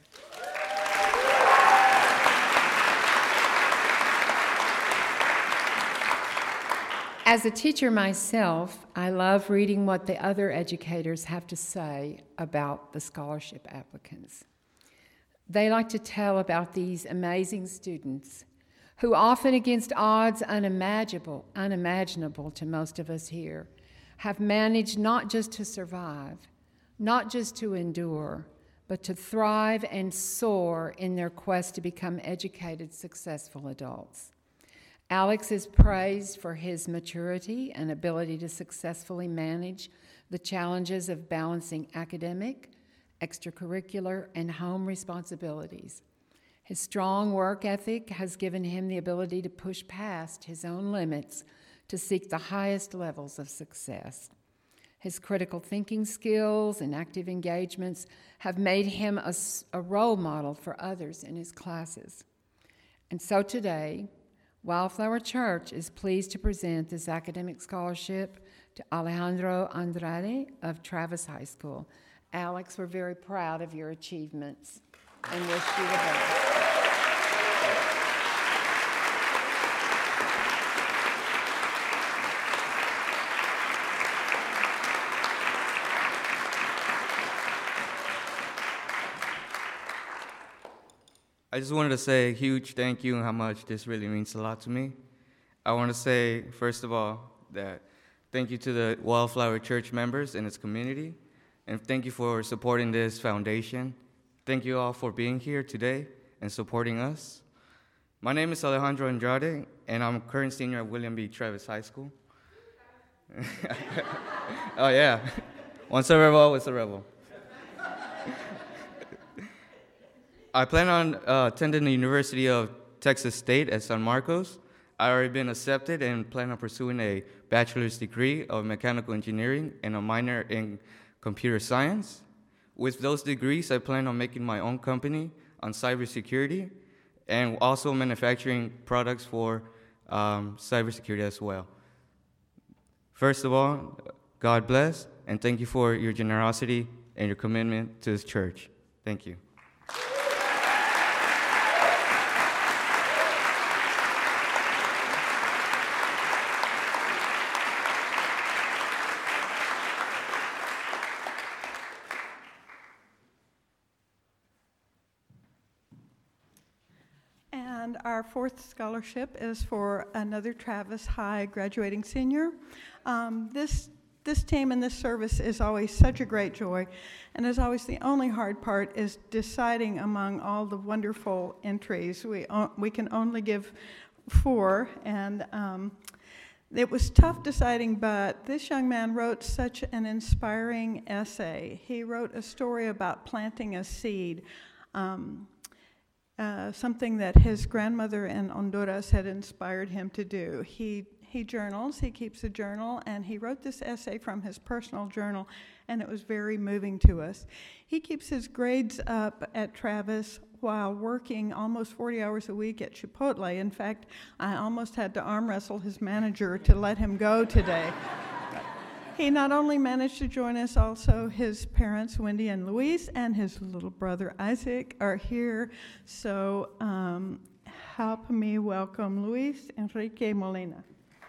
As a teacher myself, I love reading what the other educators have to say about the scholarship applicants. They like to tell about these amazing students who, often against odds unimaginable, unimaginable to most of us here, have managed not just to survive, not just to endure, but to thrive and soar in their quest to become educated, successful adults. Alex is praised for his maturity and ability to successfully manage the challenges of balancing academic, extracurricular, and home responsibilities. His strong work ethic has given him the ability to push past his own limits to seek the highest levels of success. His critical thinking skills and active engagements have made him a, a role model for others in his classes. And so today, Wildflower Church is pleased to present this academic scholarship to Alejandro Andrade of Travis High School. Alex, we're very proud of your achievements and wish you the best. I just wanted to say a huge thank you and how much this really means a lot to me. I want to say, first of all, that thank you to the Wildflower Church members and its community, and thank you for supporting this foundation. Thank you all for being here today and supporting us. My name is Alejandro Andrade, and I'm a current senior at William B. Travis High School. Oh, yeah. Once a rebel, always a rebel. I plan on uh, attending the University of Texas State at San Marcos. I've already been accepted and plan on pursuing a bachelor's degree of mechanical engineering and a minor in computer science. With those degrees, I plan on making my own company on cybersecurity and also manufacturing products for um, cybersecurity as well. First of all, God bless, and thank you for your generosity and your commitment to this church. Thank you. And our fourth scholarship is for another Travis High graduating senior. Um, this this team and this service is always such a great joy, and as always, the only hard part is deciding among all the wonderful entries. We o- we can only give four, and um, it was tough deciding, but this young man wrote such an inspiring essay. He wrote a story about planting a seed. Um, Uh, something that his grandmother in Honduras had inspired him to do. He he journals, he keeps a journal, and he wrote this essay from his personal journal, and it was very moving to us. He keeps his grades up at Travis while working almost forty hours a week at Chipotle. In fact, I almost had to arm wrestle his manager to let him go today. He not only managed to join us, also his parents, Wendy and Luis, and his little brother, Isaac, are here. So um, help me welcome Luis Enrique Molina.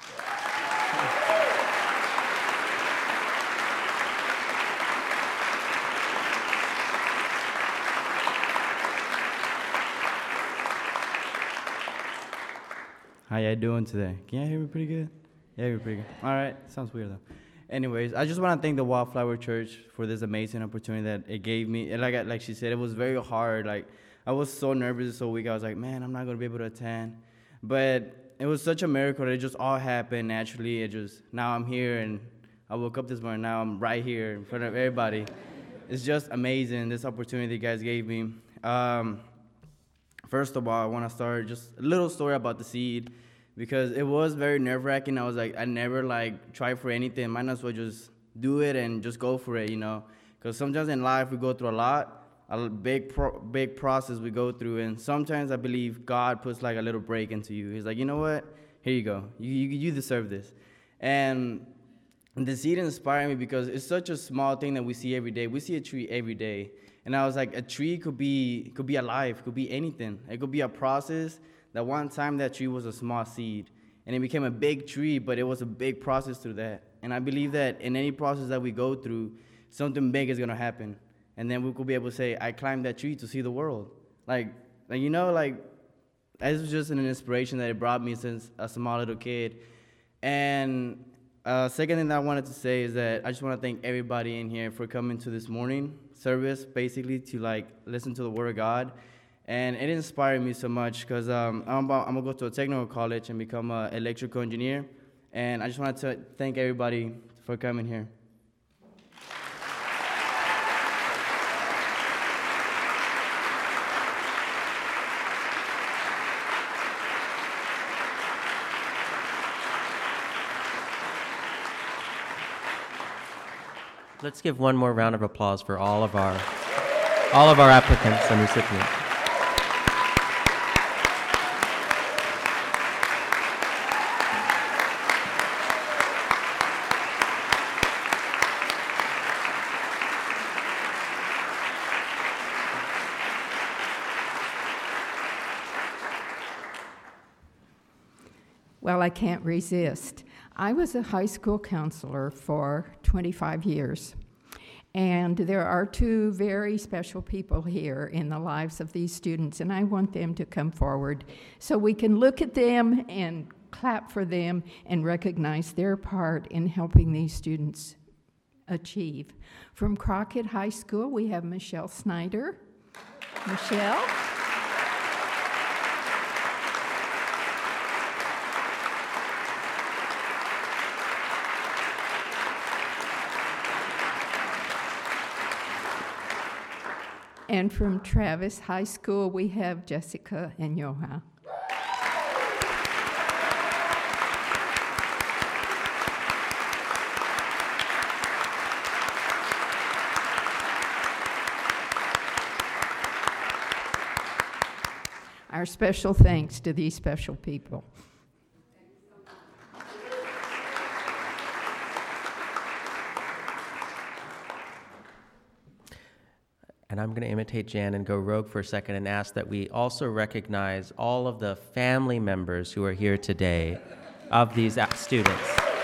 How y'all doing today? Can y'all hear me pretty good? Yeah, hear me pretty good. All right, sounds weird though. Anyways, I just want to thank the Wildflower Church for this amazing opportunity that it gave me. And like like she said, it was very hard. Like I was so nervous this whole week. I was like, man, I'm not gonna be able to attend. But it was such a miracle that it just all happened naturally. It just now I'm here, and I woke up this morning. Now I'm right here in front of everybody. It's just amazing, this opportunity you guys gave me. Um, first of all, I want to start just a little story about the seed, because it was very nerve-wracking. I was like, I never, like, try for anything. Might as well just do it and just go for it, you know? Because sometimes in life we go through a lot, a big pro- big process we go through, and sometimes I believe God puts, like, a little break into you. He's like, you know what? Here you go. You, you, you deserve this. And the seed inspired me because it's such a small thing that we see every day. We see a tree every day. And I was like, a tree could be could be alive, could be anything. It could be a process. That one time that tree was a small seed, and it became a big tree, but it was a big process through that. And I believe that in any process that we go through, something big is going to happen. And then we could be able to say, I climbed that tree to see the world. Like, like you know, like, this was just an inspiration that it brought me since a small little kid. And uh, second thing that I wanted to say is that I just want to thank everybody in here for coming to this morning service basically to like listen to the Word of God. And it inspired me so much because um, I'm, about, I'm going to go to a technical college and become an electrical engineer. And I just wanted to thank everybody for coming here. Let's give one more round of applause for all of our, all of our applicants and recipients. Well, I can't resist. I was a high school counselor for twenty-five years, and there are two very special people here in the lives of these students, and I want them to come forward so we can look at them and clap for them and recognize their part in helping these students achieve. From Crockett High School, we have Michelle Snyder. Michelle? And from Travis High School, we have Jessica and Joha. Our special thanks to these special people. And I'm going to imitate Jan and go rogue for a second and ask that we also recognize all of the family members who are here today of these students.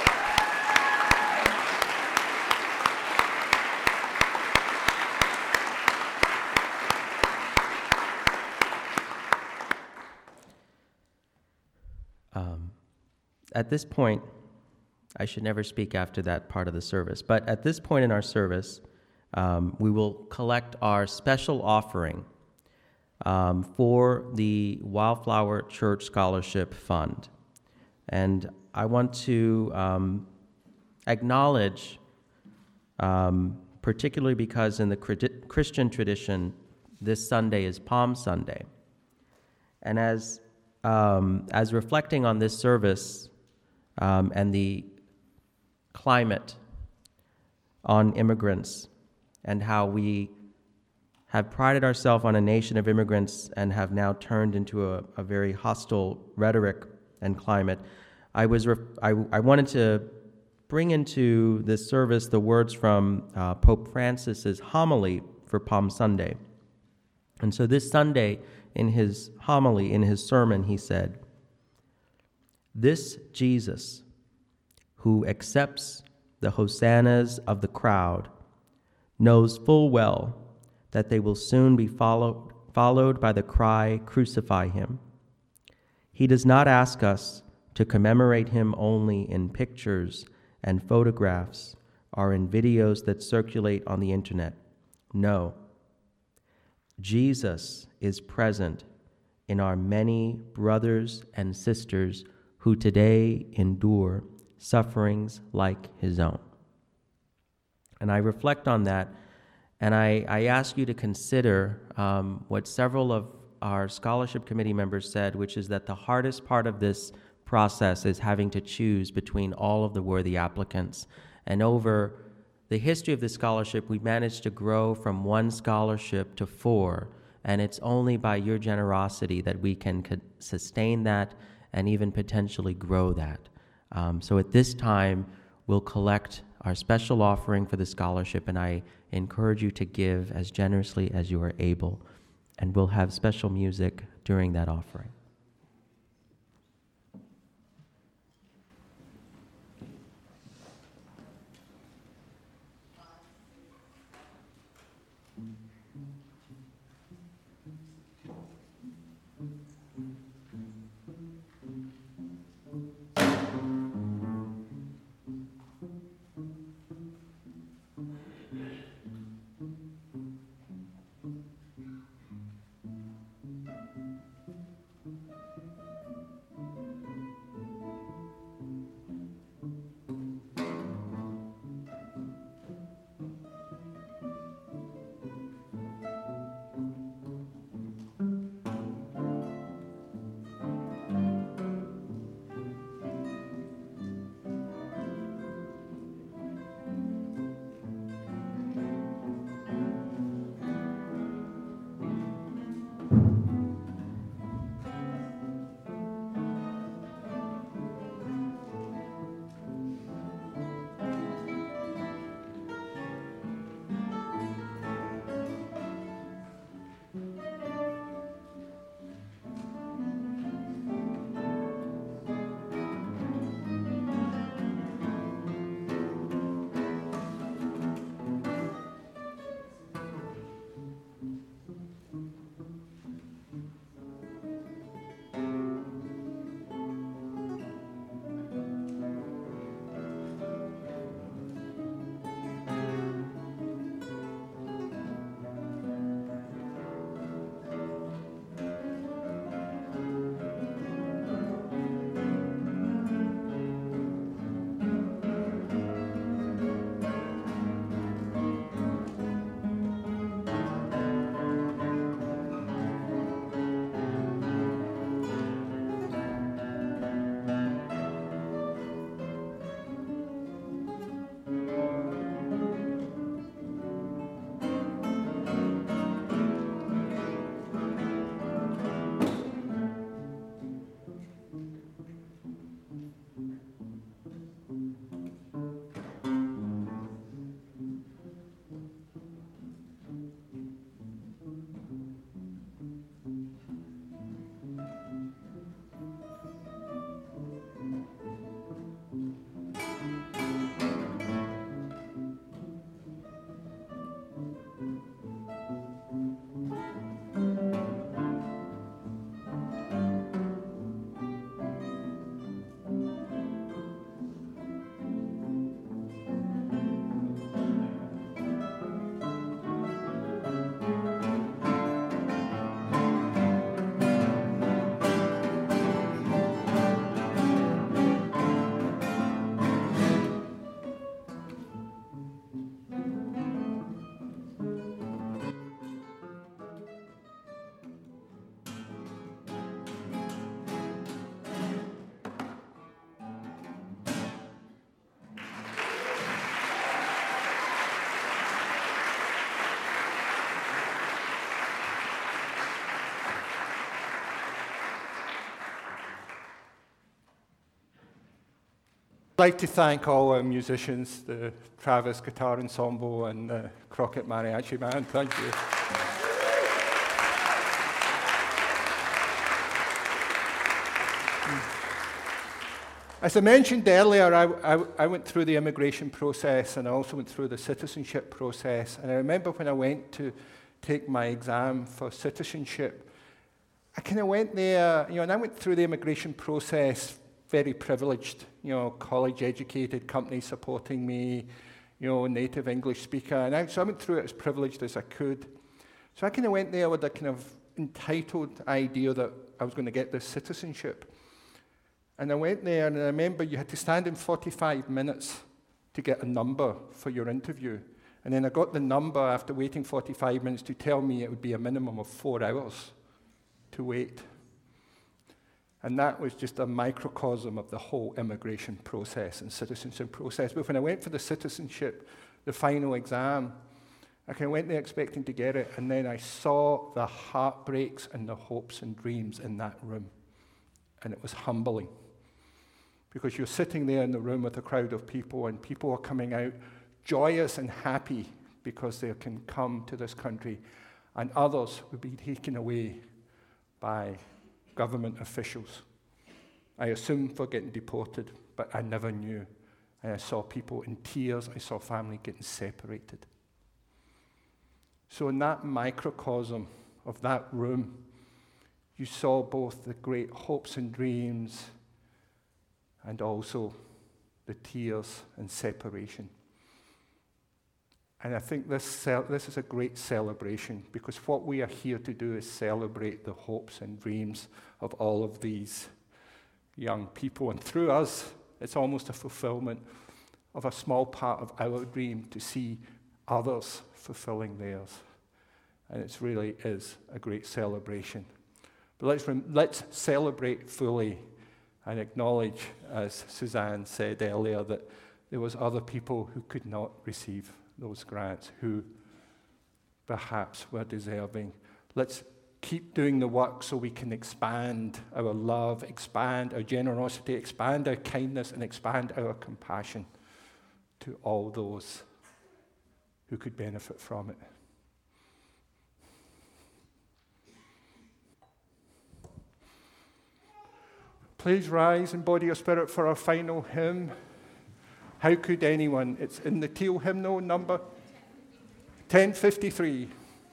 Um, at this point, I should never speak after that part of the service, but at this point in our service, Um, we will collect our special offering um, for the Wildflower Church Scholarship Fund. And I want to um, acknowledge, um, particularly because in the Christian tradition, this Sunday is Palm Sunday. And as, um, as reflecting on this service um, and the climate on immigrants, and how we have prided ourselves on a nation of immigrants and have now turned into a, a very hostile rhetoric and climate, I, was ref- I, I wanted to bring into this service the words from uh, Pope Francis's homily for Palm Sunday. And so this Sunday, in his homily, in his sermon, he said, "This Jesus, who accepts the hosannas of the crowd, knows full well that they will soon be followed, followed by the cry, 'Crucify him.' He does not ask us to commemorate him only in pictures and photographs or in videos that circulate on the internet. No. Jesus is present in our many brothers and sisters who today endure sufferings like his own." And I reflect on that, and I, I ask you to consider um, what several of our scholarship committee members said, which is that the hardest part of this process is having to choose between all of the worthy applicants. And over the history of this scholarship, we've managed to grow from one scholarship to four, and it's only by your generosity that we can co- sustain that and even potentially grow that. Um, so at this time, we'll collect our special offering for the scholarship, and I encourage you to give as generously as you are able, and we'll have special music during that offering. I'd like to thank all our musicians, the Travis Guitar Ensemble and the Crockett Mariachi Band. Thank you. As I mentioned earlier, I, I, I went through the immigration process and I also went through the citizenship process. And I remember when I went to take my exam for citizenship, I kind of went there, you know, and I went through the immigration process very privileged, you know, college-educated, company supporting me, you know, native English speaker. And I, so I went through it as privileged as I could. So I kind of went there with a kind of entitled idea that I was going to get this citizenship. And I went there, and I remember you had to stand in forty-five minutes to get a number for your interview. And then I got the number after waiting forty-five minutes to tell me it would be a minimum of four hours to wait. And that was just a microcosm of the whole immigration process and citizenship process. But when I went for the citizenship, the final exam, I kind of went there expecting to get it, and then I saw the heartbreaks and the hopes and dreams in that room. And it was humbling. Because you're sitting there in the room with a crowd of people, and people are coming out joyous and happy because they can come to this country, and others would be taken away by government officials. I assumed for getting deported, but I never knew. And I saw people in tears. I saw family getting separated. So in that microcosm of that room, you saw both the great hopes and dreams and also the tears and separation. And I think this, cel- this is a great celebration, because what we are here to do is celebrate the hopes and dreams of all of these young people. And through us, it's almost a fulfillment of a small part of our dream to see others fulfilling theirs. And it really is a great celebration. But let's, rem- let's celebrate fully and acknowledge, as Suzanne said earlier, that there was other people who could not receive those grants, who perhaps were deserving. Let's keep doing the work so we can expand our love, expand our generosity, expand our kindness, and expand our compassion to all those who could benefit from it. Please rise in body or spirit for our final hymn. How could anyone? It's in the teal hymnal number ten fifty-three.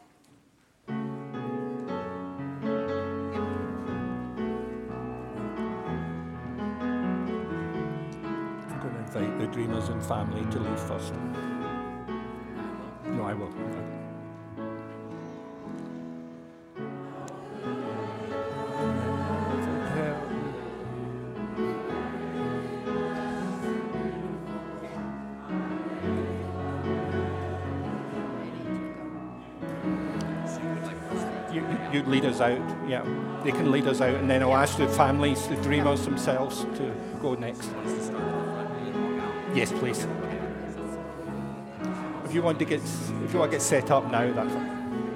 I'm going to invite the Dreamers and family to leave first. No, I will. You'd lead us out, yeah. They can lead us out, and then I'll ask the families, the Dreamers themselves, to go next. Yes, please. If you want to get, if you want to get set up now, that's fine.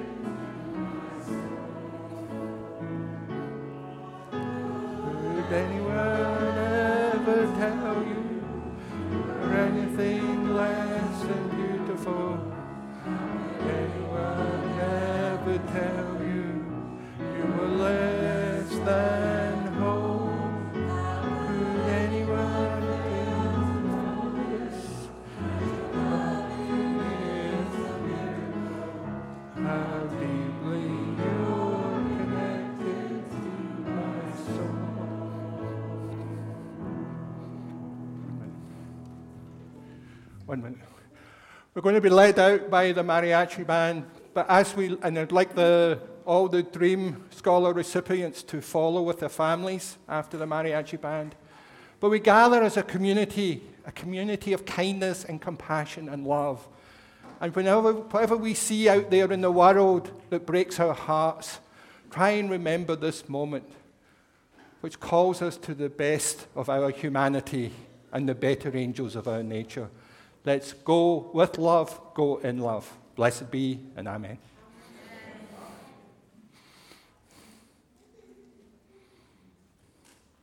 Would anyone ever tell you or anything less than beautiful? Would anyone ever tell you less than hope? Could anyone do this? How deeply you're connected to my soul. One minute. We're going to be led out by the mariachi band, but as we, and I'd like the all the Dream Scholar recipients to follow with their families after the mariachi band. But we gather as a community, a community of kindness and compassion and love. And whenever, whatever we see out there in the world that breaks our hearts, try and remember this moment, which calls us to the best of our humanity and the better angels of our nature. Let's go with love, go in love. Blessed be, and amen.